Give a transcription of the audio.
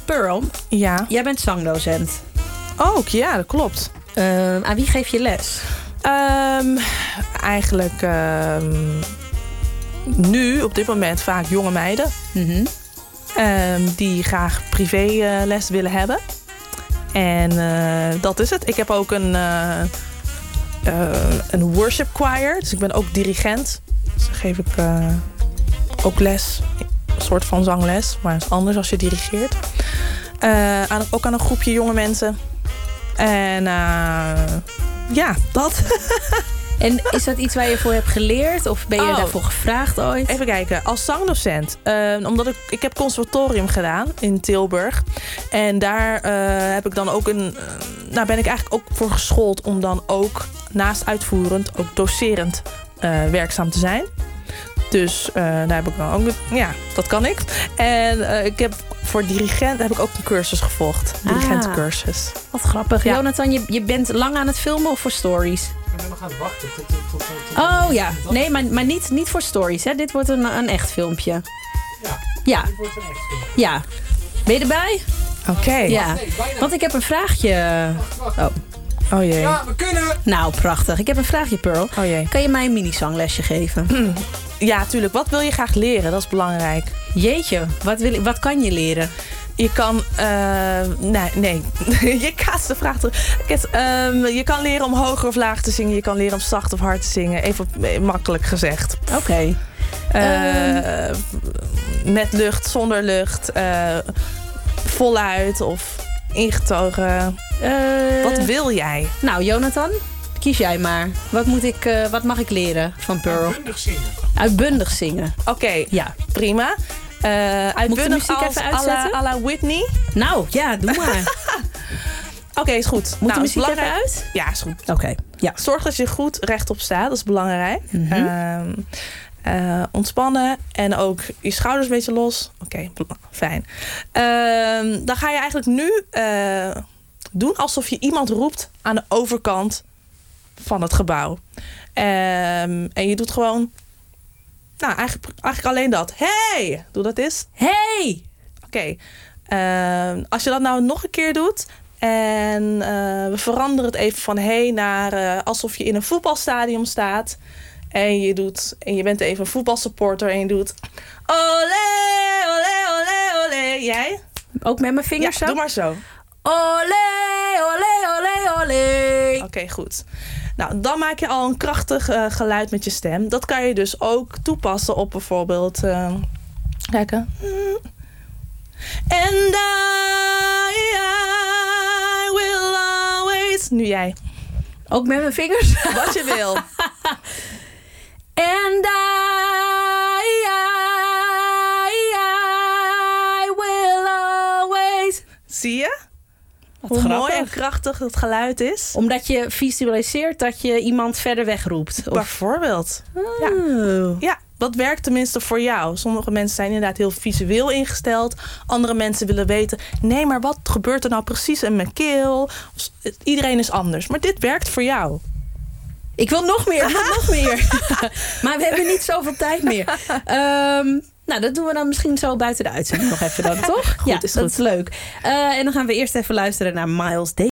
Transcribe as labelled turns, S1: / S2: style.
S1: Pearl,
S2: Ja.
S1: jij bent zangdocent.
S2: Ook, ja, dat klopt.
S1: Aan wie geef je les?
S2: Eigenlijk nu, op dit moment, vaak jonge meiden.
S1: Mhm.
S2: Die graag privéles willen hebben. En dat is het. Ik heb ook een worship choir. Dus ik ben ook dirigent. Dus dan geef ik ook les. Een soort van zangles. Maar het is anders als je dirigeert. Ook aan een groepje jonge mensen. En ja, dat.
S1: En is dat iets waar je voor hebt geleerd? Of ben je daarvoor gevraagd ooit?
S2: Even kijken, als zangdocent. Omdat ik heb conservatorium gedaan in Tilburg. En daar heb ik dan ook daar ben ik eigenlijk ook voor geschoold om dan ook naast uitvoerend, ook docerend werkzaam te zijn. Dus daar heb ik dan ook, ja, dat kan ik. En ik heb voor dirigent heb ik ook een cursus gevolgd. Dirigentencursus.
S1: Wat grappig.
S2: Ja.
S1: Jonathan, je bent lang aan het filmen of voor stories?
S3: Ik ben nog aan het wachten tot
S1: Oh ja, nee, maar niet voor stories. Hè? Dit wordt een echt filmpje. Ja.
S3: Dit wordt een echt film.
S1: Ja. Ben je erbij?
S2: Oké.
S1: Ja.
S3: Nee, bijna.
S1: Want ik heb een vraagje.
S3: Wacht.
S2: Oh jee.
S3: Ja, we kunnen!
S1: Nou, prachtig. Ik heb een vraagje, Pearl.
S2: Oh jee.
S1: Kan je mij een mini-zanglesje geven?
S2: Ja, tuurlijk. Wat wil je graag leren? Dat is belangrijk.
S1: Jeetje, wat kan je leren?
S2: Je kan... nee. Je kaatst de vraag terug. Je kan leren om hoger of laag te zingen. Je kan leren om zacht of hard te zingen. Even makkelijk gezegd.
S1: Oké.
S2: Met lucht, zonder lucht. Voluit of ingetogen. Wat wil jij?
S1: Nou, Jonathan, kies jij maar. Wat mag ik leren van Pearl?
S3: Uitbundig zingen.
S1: Uitbundig zingen.
S2: Oké,
S1: Ja.
S2: prima.
S1: Moet ik de
S2: Uitbundig
S1: muziek
S2: als
S1: even uitzetten?
S2: à la Whitney.
S1: Nou, ja, doe maar.
S2: Oké, is goed.
S1: Moet de
S2: is
S1: muziek even
S2: belangrijk.
S1: uit?
S2: Ja, is goed.
S1: Oké, ja.
S2: Zorg dat je goed rechtop staat. Dat is belangrijk. Ontspannen. En ook je schouders een beetje los. Oké, fijn. Dan ga je eigenlijk nu doen alsof je iemand roept aan de overkant van het gebouw. En je doet gewoon... Nou, eigenlijk alleen dat. Hey! Doe dat eens.
S1: Hey!
S2: Oké. Als je dat nou nog een keer doet... en we veranderen het even van hey naar alsof je in een voetbalstadion staat... en je bent even een voetbalsupporter en je doet... Olé, olé, olé, olé. Jij?
S1: Ook met mijn vingers
S2: Ja,
S1: zo?
S2: doe maar zo.
S1: Olé, olé, olé, olé.
S2: Oké, goed. Nou, dan maak je al een krachtig geluid met je stem. Dat kan je dus ook toepassen op bijvoorbeeld... kijken. And I will always... Nu jij.
S1: Ook met mijn vingers?
S2: Wat je wil.
S1: And I will always...
S2: Zie je?
S1: Wat
S2: Hoe
S1: grappig.
S2: mooi en krachtig dat geluid is.
S1: Omdat je visualiseert dat je iemand verder weg roept. Of...
S2: Bijvoorbeeld. Ja.
S1: Oh.
S2: Ja, dat werkt tenminste voor jou. Sommige mensen zijn inderdaad heel visueel ingesteld. Andere mensen willen weten... nee, maar wat gebeurt er nou precies in mijn keel? Iedereen is anders. Maar dit werkt voor jou.
S1: Ik wil nog meer, Maar we hebben niet zoveel tijd meer. Nou, dat doen we dan misschien zo buiten de uitzending nog even dan, toch?
S2: Goed,
S1: ja,
S2: is
S1: dat
S2: goed.
S1: is leuk. En dan gaan we eerst even luisteren naar Miles Davis.